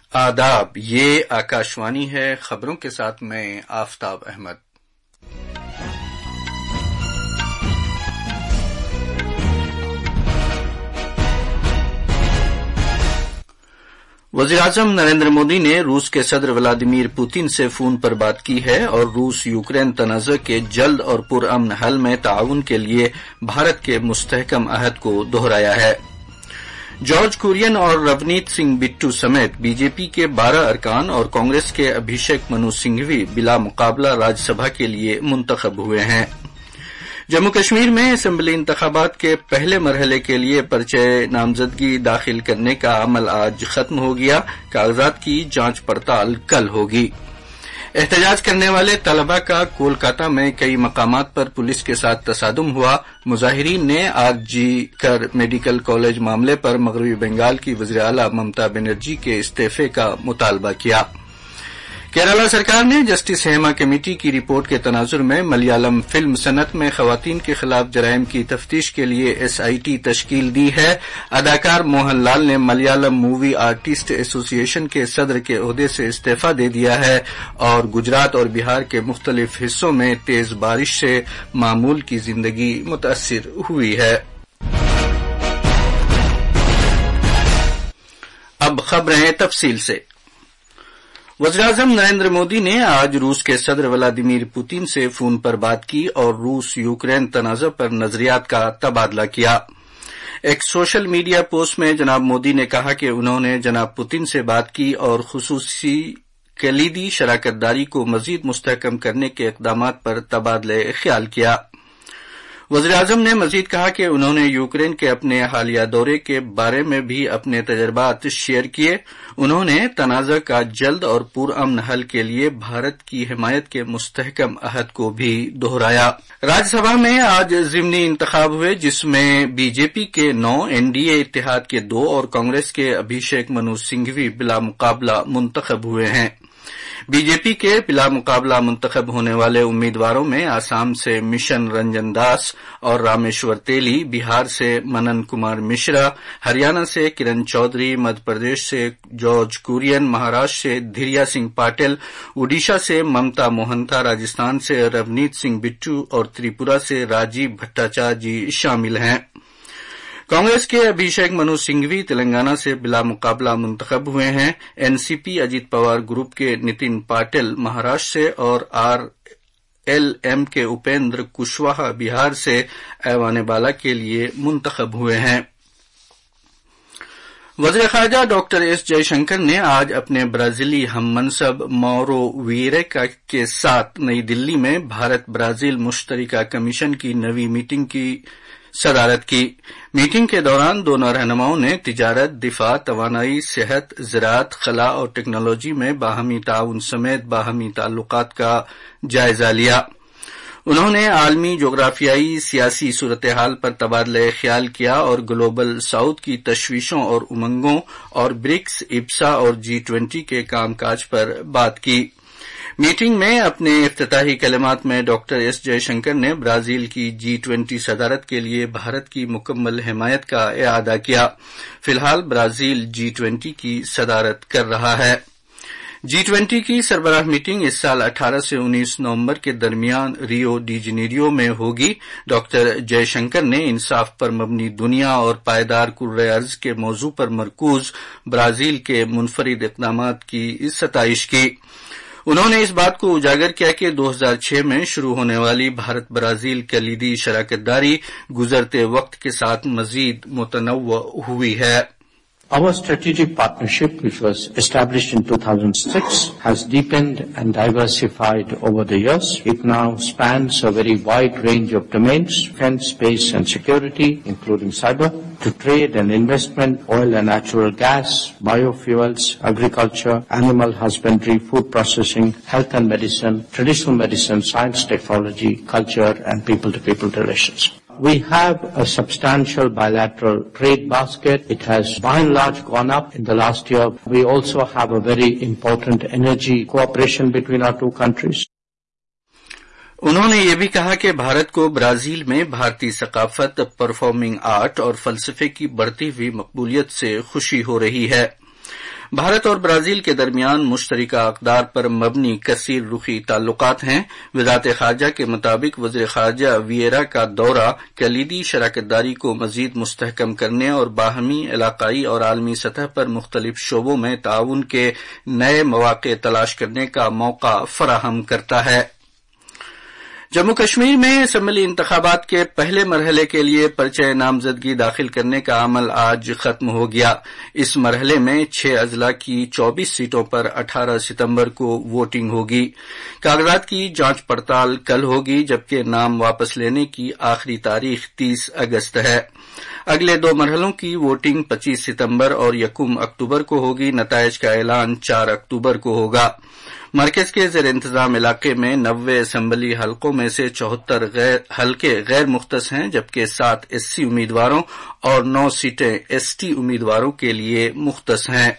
آداب، یہ آکاشوانی ہے۔ خبروں کے ساتھ میں آفتاب احمد۔ وزیراعظم نریندر مودی نے روس کے صدر ولادیمیر پوتین سے فون پر بات کی ہے اور روس یوکرین تنازع کے جلد اور پرامن حل میں تعاون کے لیے بھارت کے مستحکم عہد کو دہرایا ہے۔ جارج کورین اور رونیت سنگھ بٹو سمیت بی جے پی کے 12 ارکان اور کانگریس کے ابھیشیک منو سنگھوی بلا مقابلہ راجیہ سبھا کے لیے منتخب ہوئے ہیں۔ جموں کشمیر میں اسمبلی انتخابات کے پہلے مرحلے کے لیے پرچہ نامزدگی داخل کرنے کا عمل آج ختم ہو گیا۔ کاغذات کی جانچ پڑتال کل ہوگی۔ احتجاج کرنے والے طلبہ کا کولکاتہ میں کئی مقامات پر پولیس کے ساتھ تصادم ہوا۔ مظاہرین نے آگ جی کر میڈیکل کالج معاملے پر مغربی بنگال کی وزیراعلی ممتا بنرجی کے استعفے کا مطالبہ کیا۔ کیرالہ سرکار نے جسٹس ہیما کمیٹی کی رپورٹ کے تناظر میں ملیالم فلم صنعت میں خواتین کے خلاف جرائم کی تفتیش کے لیے ایس آئی ٹی تشکیل دی ہے۔ اداکار موہن لال نے ملیالم مووی آرٹسٹ ایسوسی ایشن کے صدر کے عہدے سے استعفی دے دیا ہے اور گجرات اور بہار کے مختلف حصوں میں تیز بارش سے معمول کی زندگی متاثر ہوئی ہے۔ اب خبریں تفصیل سے۔ وزیراعظم نریندر مودی نے آج روس کے صدر ولادیمیر پوتین سے فون پر بات کی اور روس یوکرین تنازع پر نظریات کا تبادلہ کیا۔ ایک سوشل میڈیا پوسٹ میں جناب مودی نے کہا کہ انہوں نے جناب پوتین سے بات کی اور خصوصی کلیدی شراکت داری کو مزید مستحکم کرنے کے اقدامات پر تبادلہ خیال کیا۔ وزیراعظم نے مزید کہا کہ انہوں نے یوکرین کے اپنے حالیہ دورے کے بارے میں بھی اپنے تجربات شیئر کیے۔ انہوں نے تنازع کا جلد اور پرامن حل کے لیے بھارت کی حمایت کے مستحکم عہد کو بھی دہرایا۔ راجیہ سبھا میں آج ضمنی انتخاب ہوئے جس میں بی جے پی کے 9، این ڈی اے اتحاد کے 2 اور کانگریس کے ابھیشیک منو سنگھوی بلا مقابلہ منتخب ہوئے ہیں۔ بی جے پی کے بلا مقابلہ منتخب ہونے والے امیدواروں میں آسام سے مشن رنجن داس اور رامیشور تیلی، بہار سے منن کمار مشرا، ہریانہ سے کرن چودھری، مدھیہ پردیش سے جارج کورین، مہاراشٹر سے دھیریا سنگھ پاٹل، اڈیشہ سے ممتا موہنتا، راجستھان سے رونیت سنگھ بٹو اور تریپورہ سے راجیو بھٹاچاریہ جی شامل ہیں۔ کانگریس کے ابھیشیک منو سنگھوی تلنگانہ سے بلا مقابلہ منتخب ہوئے ہیں۔ N C P Ajit Pawar group کے نتن پاٹل مہاراشٹر سے اور آر ایل ایم کے اپیندر کشواہا بہار سے ایوان بالا کے لیے منتخب ہوئے ہیں۔ وزیر خارجہ ڈاکٹر ایس جے شنکر نے آج اپنے برازیلی ہم منصب ماورو ویریرا کے ساتھ نئی دلی میں بھارت برازیل مشترکہ کمیشن کی نویں میٹنگ کی صدارت کی۔ میٹنگ کے دوران دونوں رہنماؤں نے تجارت، دفاع، توانائی، صحت، زراعت، خلاء اور ٹیکنالوجی میں باہمی تعاون سمیت باہمی تعلقات کا جائزہ لیا۔ انہوں نے عالمی جغرافیائی سیاسی صورتحال پر تبادلہ خیال کیا اور گلوبل ساؤتھ کی تشویشوں اور امنگوں اور برکس، ابسا اور G20 کے کام کاج پر بات کی۔ میٹنگ میں اپنے افتتاحی کلمات میں ڈاکٹر ایس جے شنکر نے برازیل کی G20 صدارت کے لیے بھارت کی مکمل حمایت کا اعادہ کیا۔ فی الحال برازیل G20 کی صدارت کر رہا ہے۔ G20 کی سربراہ میٹنگ اس سال 18 سے 19 نومبر کے درمیان ریو ڈی جنیرو میں ہوگی۔ ڈاکٹر جے شنکر نے انصاف پر مبنی دنیا اور پائیدار کرۂ ارض کے موضوع پر مرکوز برازیل کے منفرد اقدامات کی ستائش کی۔ انہوں نے اس بات کو اجاگر کیا کہ 2006 میں شروع ہونے والی بھارت برازیل کلیدی شراکت داری گزرتے وقت کے ساتھ مزید متنوع ہوئی ہے۔ Our strategic partnership, which was established in 2006, has deepened and diversified over the years. It now spans a very wide range of domains: defense, space and security, including cyber, to trade and investment, oil and natural gas, biofuels, agriculture, animal husbandry, food processing, health and medicine, traditional medicine, science, technology, culture and people-to-people relations. We have a substantial bilateral trade basket. It has by and large gone up in the last year. We also have a very important energy cooperation between our two countries. انہوں نے یہ بھی کہا کہ بھارت کو Brazil میں بھارتی ثقافت، پرفارمنگ آرٹ اور فلسفے کی بڑھتی ہوئی مقبولیت سے خوشی ہو رہی ہے۔ بھارت اور برازیل کے درمیان مشترکہ اقدار پر مبنی کثیر رخی تعلقات ہیں. وزارت خارجہ کے مطابق وزیر خارجہ ویئرا کا دورہ کلیدی شراکت داری کو مزید مستحکم کرنے اور باہمی علاقائی اور عالمی سطح پر مختلف شعبوں میں تعاون کے نئے مواقع تلاش کرنے کا موقع فراہم کرتا ہے. جموں کشمیر میں اسمبلی انتخابات کے پہلے مرحلے کے لیے پرچہ نامزدگی داخل کرنے کا عمل آج ختم ہو گیا. اس مرحلے میں 6 اضلاع کی 24 سیٹوں پر 18 ستمبر کو ووٹنگ ہوگی. کاغذات کی جانچ پڑتال کل ہوگی جبکہ نام واپس لینے کی آخری تاریخ 30 اگست ہے. اگلے 2 مرحلوں کی ووٹنگ 25 ستمبر اور 1 اکتوبر کو ہوگی. نتائج کا اعلان 4 اکتوبر کو ہوگا. مرکز کے زیر انتظام علاقے میں 90 اسمبلی حلقوں میں سے 74 حلقے غیر مختص ہیں جبکہ 7 ایس سی امیدواروں اور 9 سیٹیں ایس ٹی امیدواروں کے لیے مختص ہیں.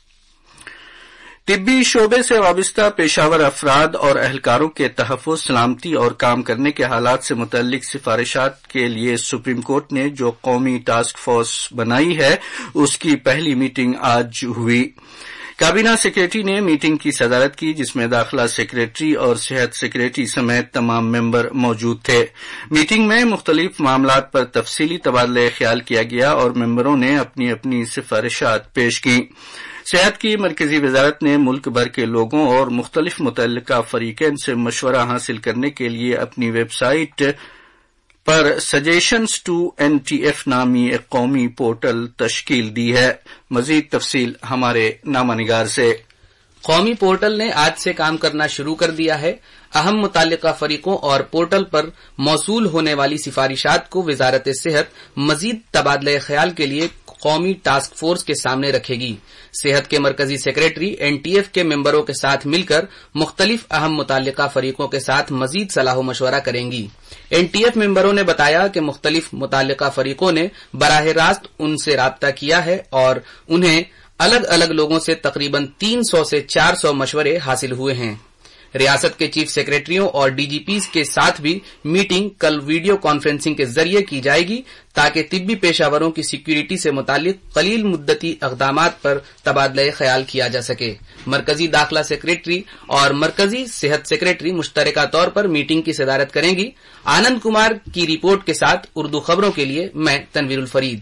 طبی شعبے سے وابستہ پیشہ ور افراد اور اہلکاروں کے تحفظ، سلامتی اور کام کرنے کے حالات سے متعلق سفارشات کے لیے سپریم کورٹ نے جو قومی ٹاسک فورس بنائی ہے اس کی پہلی میٹنگ آج ہوئی. کابینہ سیکریٹری نے میٹنگ کی صدارت کی جس میں داخلہ سیکریٹری اور صحت سیکریٹری سمیت تمام ممبر موجود تھے. میٹنگ میں مختلف معاملات پر تفصیلی تبادلہ خیال کیا گیا اور ممبروں نے اپنی اپنی سفارشات پیش کی. صحت کی مرکزی وزارت نے ملک بھر کے لوگوں اور مختلف متعلقہ فریقین سے مشورہ حاصل کرنے کے لیے اپنی ویب سائٹ پر سجیشنز ٹو NTF نامی ایک قومی پورٹل تشکیل دی ہے. مزید تفصیل ہمارے نامہ نگار سے. قومی پورٹل نے آج سے کام کرنا شروع کر دیا ہے. اہم متعلقہ فریقوں اور پورٹل پر موصول ہونے والی سفارشات کو وزارت صحت مزید تبادلہ خیال کے لیے قومی ٹاسک فورس کے سامنے رکھے گی. صحت کے مرکزی سیکریٹری NTF کے ممبروں کے ساتھ مل کر مختلف اہم متعلقہ فریقوں کے ساتھ مزید صلاح و مشورہ کریں گی. NTF ممبروں نے بتایا کہ مختلف متعلقہ فریقوں نے براہ راست ان سے رابطہ کیا ہے اور انہیں الگ الگ لوگوں سے تقریباً 300 سے 400 مشورے حاصل ہوئے ہیں. ریاست کے چیف سیکریٹریوں اور DGPs کے ساتھ بھی میٹنگ کل ویڈیو کانفرنسنگ کے ذریعے کی جائے گی تاکہ طبی پیشہ وروں کی سیکیورٹی سے متعلق قلیل مدتی اقدامات پر تبادلہ خیال کیا جا سکے. مرکزی داخلہ سیکریٹری اور مرکزی صحت سیکریٹری مشترکہ طور پر میٹنگ کی صدارت کریں گی. آنند کمار کی رپورٹ کے ساتھ اردو خبروں کے لیے میں تنویر الفرید.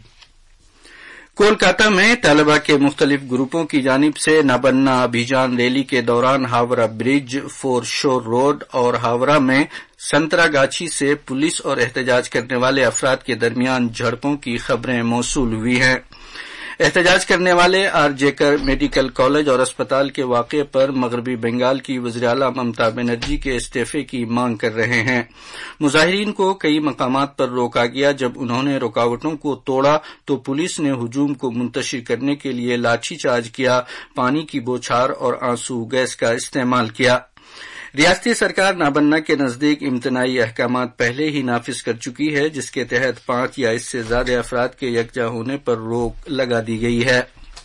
کولکاتہ میں طلبہ کے مختلف گروپوں کی جانب سے نابنا ابھیجان ریلی کے دوران Howrah bridge, foreshore road اور ہاورہ میں سنترا گاچھی سے پولیس اور احتجاج کرنے والے افراد کے درمیان جھڑپوں کی خبریں موصول ہوئی ہیں. احتجاج کرنے والے آر جیکر میڈیکل کالج اور اسپتال کے واقعے پر مغربی بنگال کی وزیراعلی ممتا بنرجی کے استعفے کی مانگ کر رہے ہیں. مظاہرین کو کئی مقامات پر روکا گیا. جب انہوں نے رکاوٹوں کو توڑا تو پولیس نے ہجوم کو منتشر کرنے کے لیے لاٹھی چارج کیا، پانی کی بوچھار اور آنسو گیس کا استعمال کیا. ریاستی سرکار نابنا کے نزدیک امتناعی احکامات پہلے ہی نافذ کر چکی ہے جس کے تحت 5 یا اس سے زیادہ افراد کے یکجا ہونے پر روک لگا دی گئی ہے.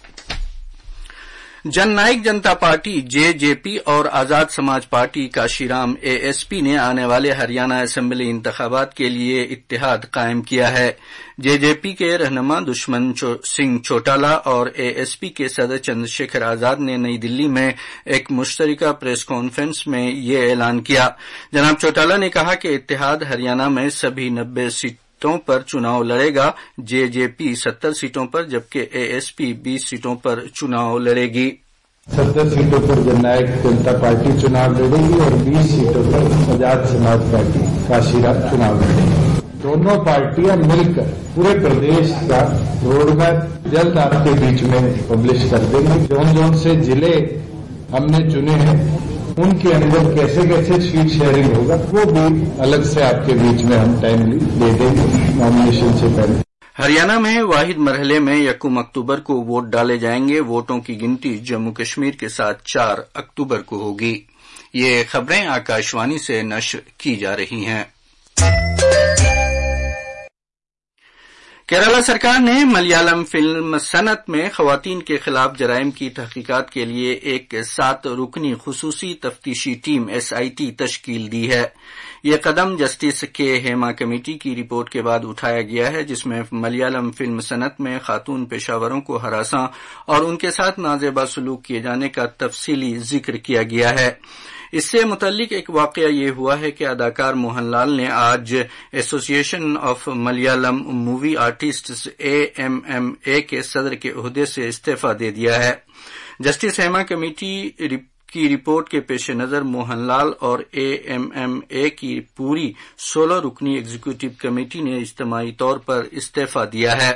جن نائک جنتا پارٹی JJP اور آزاد سماج پارٹی کاشی رام ASP نے آنے والے ہریانہ اسمبلی انتخابات کے لیے اتحاد قائم کیا ہے. JJP کے رہنما دشمن سنگھ چوٹالہ اور ASP کے صدر چندر شیکھر آزاد نے نئی دلی میں ایک مشترکہ پریس کانفرنس میں یہ اعلان کیا. جناب چوٹالہ نے کہا کہ اتحاد ہریانہ میں سبھی 90 سیٹوں پر چناؤ لڑے گا. JJP 70 سیٹوں پر جبکہ ASP 20 سیٹوں پر چناؤ لڑے گی. 70 سیٹوں پر جن نائک جنتا پارٹی چناؤ لڑے گی اور 20 سیٹوں پر آزاد سماج پارٹی کاشی رام چناؤ لڑے گی. دونوں پارٹیاں مل کر پورے پردیش کا روڈ میپ جلد آپ کے بیچ میں پبلش کر دیں گے. جون سے ضلع ہم نے چنے ہیں ان کے اندر کیسے کیسے سیٹ شیئرنگ ہوگا وہ بھی الگ سے آپ کے بیچ میں ہم ٹائملی دے دیں گے نامینیشن سے پہلے. ہریانہ میں واحد مرحلے میں 1 اکتوبر کو ووٹ ڈالے جائیں گے. ووٹوں کی گنتی جموں کشمیر کے ساتھ 4 اکتوبر کو ہوگی. یہ خبریں آکاشوانی سے نشر کی جا رہی ہیں. کیرالہ سرکار نے ملیالم فلم صنعت میں خواتین کے خلاف جرائم کی تحقیقات کے لیے ایک 7 رکنی خصوصی تفتیشی ٹیم SIT تشکیل دی ہے. یہ قدم جسٹس کے ہیما کمیٹی کی رپورٹ کے بعد اٹھایا گیا ہے، جس میں ملیالم فلم صنعت میں خاتون پیشہ وروں کو ہراساں اور ان کے ساتھ نازیبا سلوک کیے جانے کا تفصیلی ذکر کیا گیا ہے. اس سے متعلق ایک واقعہ یہ ہوا ہے کہ اداکار موہن لال نے آج association of Malayalam movie artists AMMA کے صدر کے عہدے سے استعفی دے دیا ہے. جسٹس ہیما کمیٹی کی رپورٹ کے پیش نظر موہن لال اور AMMA کی پوری 16 رکنی ایگزیکٹو کمیٹی نے اجتماعی طور پر استعفی دیا ہے.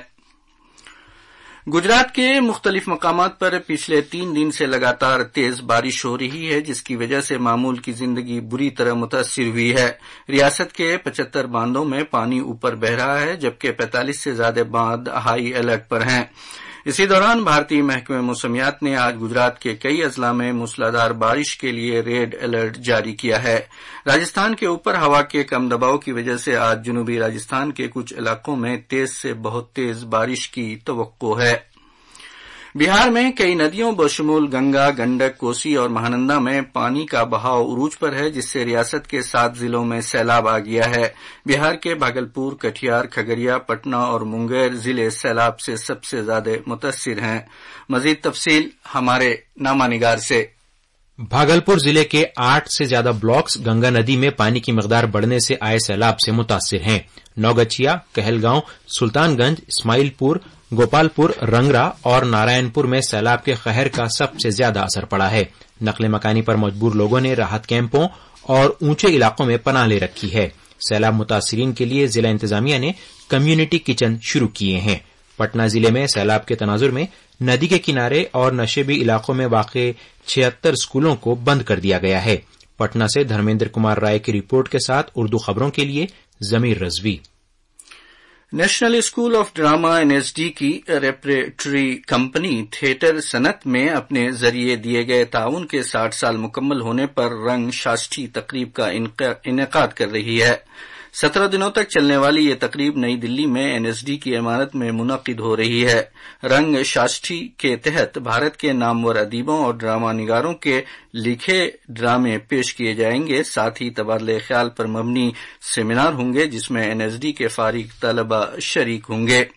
گجرات کے مختلف مقامات پر پچھلے 3 دن سے لگاتار تیز بارش ہو رہی ہے، جس کی وجہ سے معمول کی زندگی بری طرح متاثر ہوئی ہے. ریاست کے 75 باندھوں میں پانی اوپر بہ رہا ہے، جبکہ 45 سے زیادہ باندھ ہائی الرٹ پر ہیں. اسی دوران بھارتی محکمہ موسمیات نے آج گجرات کے کئی اضلاع میں موسلادھار بارش کے لیے ریڈ الرٹ جاری کیا ہے. راجستھان کے اوپر ہوا کے کم دباؤ کی وجہ سے آج جنوبی راجستھان کے کچھ علاقوں میں تیز سے بہت تیز بارش کی توقع ہے. بہار میں کئی ندیوں بشمول گنگا، گنڈک، کوسی اور مہانندا میں پانی کا بہاؤ عروج پر ہے، جس سے ریاست کے 7 ضلعوں میں سیلاب آ گیا ہے. بہار کے بھاگلپور، کٹیہار، کھگڑیا، پٹنہ اور منگیر ضلع سیلاب سے سب سے زیادہ متاثر ہیں. مزید تفصیل ہمارے نامہ نگار سے. بھاگلپور ضلع کے 8 سے زیادہ بلاکس گنگا ندی میں پانی کی مقدار بڑھنے سے آئے سیلاب سے متاثر ہیں. نوگچیا، کہلگاؤں، سلطان گنج، اسماعیل پور، گوپال پور، رنگرا اور نارائن پور میں سیلاب کے قہر کا سب سے زیادہ اثر پڑا ہے. نقل مکانی پر مجبور لوگوں نے راحت کیمپوں اور اونچے علاقوں میں پناہ لے رکھی ہے. سیلاب متاثرین کے لیے ضلع انتظامیہ نے کمیونٹی کچن شروع کیے ہیں. پٹنہ ضلع میں سیلاب کے تناظر میں ندی کے کنارے اور نشیبی علاقوں میں واقع 76 اسکولوں کو بند کر دیا گیا ہے. پٹنہ سے دھرمیندر کمار رائے کی رپورٹ کے ساتھ اردو خبروں کے لیے Zameer Rizvi. National school of drama NSD کی ریپریٹری کمپنی تھیٹر صنعت میں اپنے ذریعے دیے گئے تعاون کے 60 سال مکمل ہونے پر رنگ شاشٹھی تقریب کا انعقاد کر رہی ہے. 17 دنوں تک چلنے والی یہ تقریب نئی دلی میں NSD کی عمارت میں منعقد ہو رہی ہے. رنگ شاشٹھی کے تحت بھارت کے نامور ادیبوں اور ڈرامہ نگاروں کے لکھے ڈرامے پیش کیے جائیں گے. ساتھ ہی تبادلہ خیال پر مبنی سیمینار ہوں گے، جس میں NSD کے فارغ طلبہ شریک ہوں گے.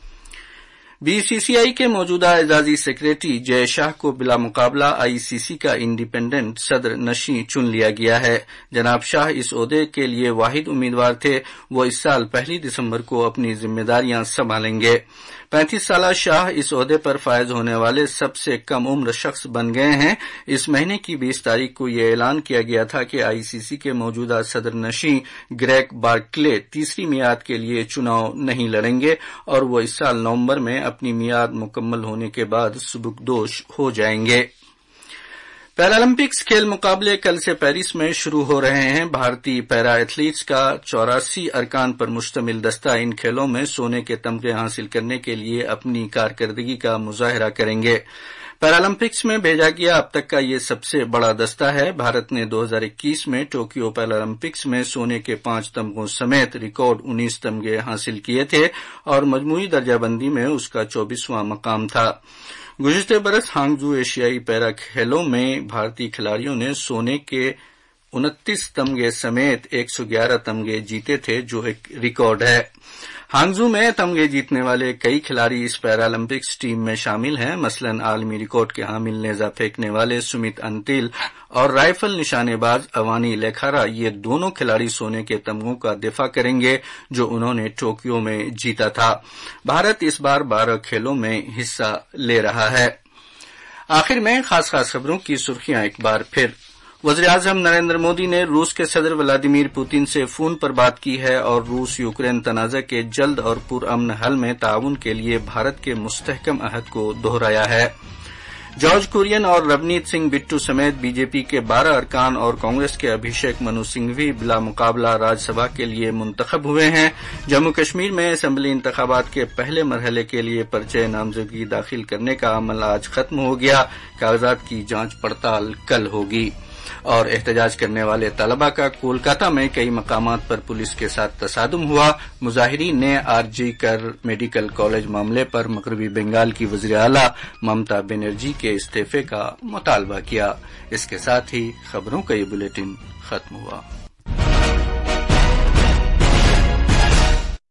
BCCI کے موجودہ اعزازی سیکریٹری جے شاہ کو بلا مقابلہ ICC کا انڈیپینڈنٹ صدر نشین چن لیا گیا ہے. جناب شاہ اس عہدے کے لیے واحد امیدوار تھے. وہ اس سال 1 دسمبر کو اپنی ذمہ داریاں سنبھالیں گے. 35 سالہ شاہ اس عہدے پر فائز ہونے والے سب سے کم عمر شخص بن گئے ہیں. اس مہینے کی 20 تاریخ کو یہ اعلان کیا گیا تھا کہ ICC کے موجودہ صدر نشین گریگ بارکلے تیسری میعاد کے لیے چناؤ نہیں لڑیں گے اور وہ اس سال نومبر میں اپنی میعاد مکمل ہونے کے بعد سبکدوش ہو جائیں گے. پیرالمپکس کھیل مقابلے کل سے پیرس میں شروع ہو رہے ہیں. بھارتی پیرا ایتھلیٹس کا 84 ارکان پر مشتمل دستہ ان کھیلوں میں سونے کے تمغے حاصل کرنے کے لیے اپنی کارکردگی کا مظاہرہ کریں گے. پیرالمپکس میں بھیجا گیا اب تک کا یہ سب سے بڑا دستہ ہے. بھارت نے 2021 میں ٹوکیو پیرالمپکس میں سونے کے 5 تمغوں سمیت ریکارڈ 19 تمغے حاصل کیے تھے اور مجموعی درجہ بندی میں اس کا 24واں مقام تھا. گزشتہ برس ہانگجو ایشیائی پیرا کھیلوں میں بھارتی کھلاڑیوں نے سونے کے 29 تمغے سمیت 111 تمغے جیتے تھے، جو ایک ریکارڈ ہے. ہانگجو میں تمغے جیتنے والے کئی کھلاڑی اس پیرالمپکس ٹیم میں شامل ہیں. مثلاً عالمی ریکارڈ کے حامل نیزہ پھینکنے والے سمت انتل اور رائفل نشانے باز اوانی لیکھارا. یہ دونوں کھلاڑی سونے کے تمغوں کا دفاع کریں گے جو انہوں نے ٹوکیو میں جیتا تھا. بھارت اس بار 12 کھیلوں میں حصہ لے رہا ہے. آخر میں خاص خبروں کی سرخیاں ایک بار پھر. وزیر اعظم نریندر مودی نے روس کے صدر ولادیمیر پوتین سے فون پر بات کی ہے اور روس یوکرین تنازع کے جلد اور پرامن حل میں تعاون کے لیے بھارت کے مستحکم عہد کو دہرایا ہے. جارج کورین اور رونیت سنگھ بٹو سمیت BJP کے 12 ارکان اور کانگریس کے ابھیشیک منو سنگھوی بلا مقابلہ راجیہ سبھا کے لیے منتخب ہوئے ہیں. جموں کشمیر میں اسمبلی انتخابات کے پہلے مرحلے کے لیے پرچہ نامزدگی داخل کرنے کا عمل آج ختم ہو گیا. کاغذات کی جانچ پڑتال کل ہوگی. اور احتجاج کرنے والے طلبہ کا کولکاتہ میں کئی مقامات پر پولیس کے ساتھ تصادم ہوا. مظاہرین نے آر.جی. کر میڈیکل کالج معاملے پر مغربی بنگال کی وزیر اعلی ممتا بنرجی کے استعفے کا مطالبہ کیا. اس کے ساتھ ہی خبروں کا یہ بلیٹن ختم ہوا.